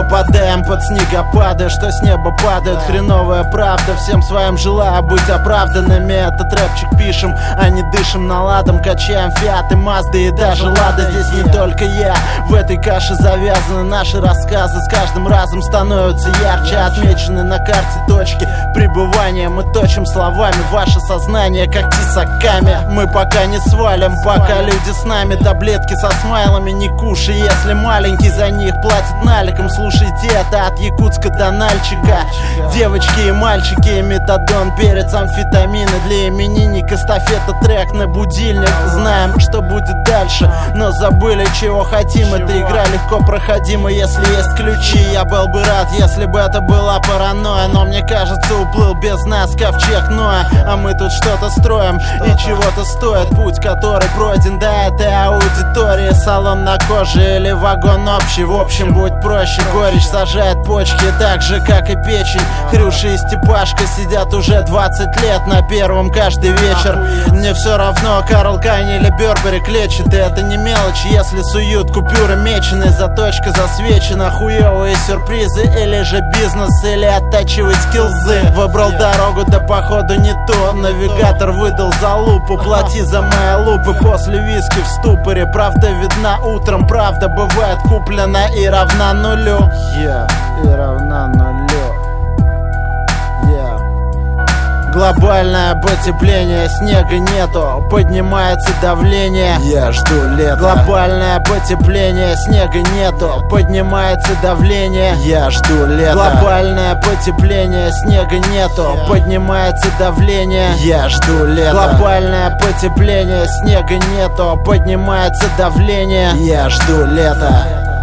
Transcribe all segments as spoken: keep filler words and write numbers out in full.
попадаем под снегопады, что с неба падает. Хреновая правда, всем своим желаю быть оправданными. Этот рэпчик пишем, а не дышим наладом. Качаем фиаты, мазды и даже лада. Здесь не только я, в этой каше завязаны наши рассказы. С каждым разом становятся ярче, отмечены на карте точки пребывания. Мы точим словами ваше сознание, как тесаками. Мы пока не свалим, пока люди с нами. Таблетки со смайлами не кушай, если маленький за них платит наликом. Слушайте это от Якутска до Нальчика. Девочки и мальчики, метадон, перец, амфетамины. Для именинника эстафета, трек на будильник. Знаем, что будет дальше, но забыли, чего хотим. Эта игра легко проходима, если есть ключи. Я был бы рад, если бы это была паранойя, но мне кажется, уплыл без нас ковчег Ноя. А мы тут что-то строим и чего-то стоит путь, который пройден до этой аудитории. Салон на коже или вагон общий. В общем, будь проще, горечь сажает почки, так же, как и печень. Хрюша и Степашка сидят уже двадцать лет на первом каждый вечер. Мне все равно, Карл Кайн или Бербери клечет. И это не мелочь, если суют купюры меченые. Заточка засвечена, хуевые сюрпризы. Или же бизнес, или оттачивать скиллзы. Выбрал дорогу, да походу не то. Навигатор выдал за лупу, плати за мои лупы. После виски в ступоре, правда видна утром. Правда бывает куплена и равна нулю. Yeah, и равна нулю. Yeah. Глобальное потепление, снега нету, поднимается давление. Я жду лета. Глобальное потепление, снега нету, поднимается давление. Я жду лета. Глобальное потепление, снега нету, поднимается давление. Я жду лета. Глобальное потепление, снега нету, поднимается давление. Я жду лета.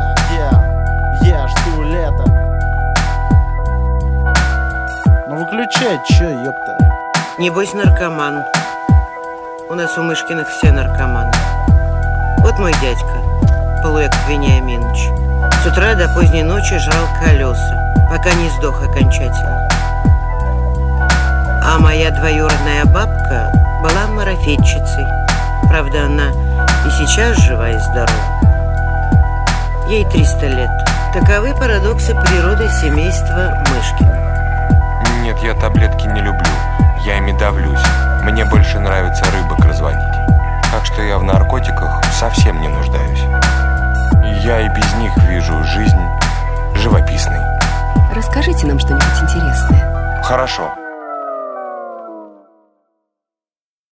Я жду лета. Ну выключай, чё, ёпта. Небось наркоман. У нас у Мышкиных все наркоманы. Вот мой дядька, Полуэк Вениаминович, с утра до поздней ночи жрал колеса, пока не сдох окончательно. А моя двоюродная бабка была марафетчицей. Правда, она и сейчас жива и здорова. Ей триста лет. Таковы парадоксы природы семейства Мышкиных. Нет, я таблетки не люблю. Я ими давлюсь. Мне больше нравится рыбок разводить. Так что я в наркотиках совсем не нуждаюсь. Я и без них вижу жизнь живописной. Расскажите нам что-нибудь интересное. Хорошо.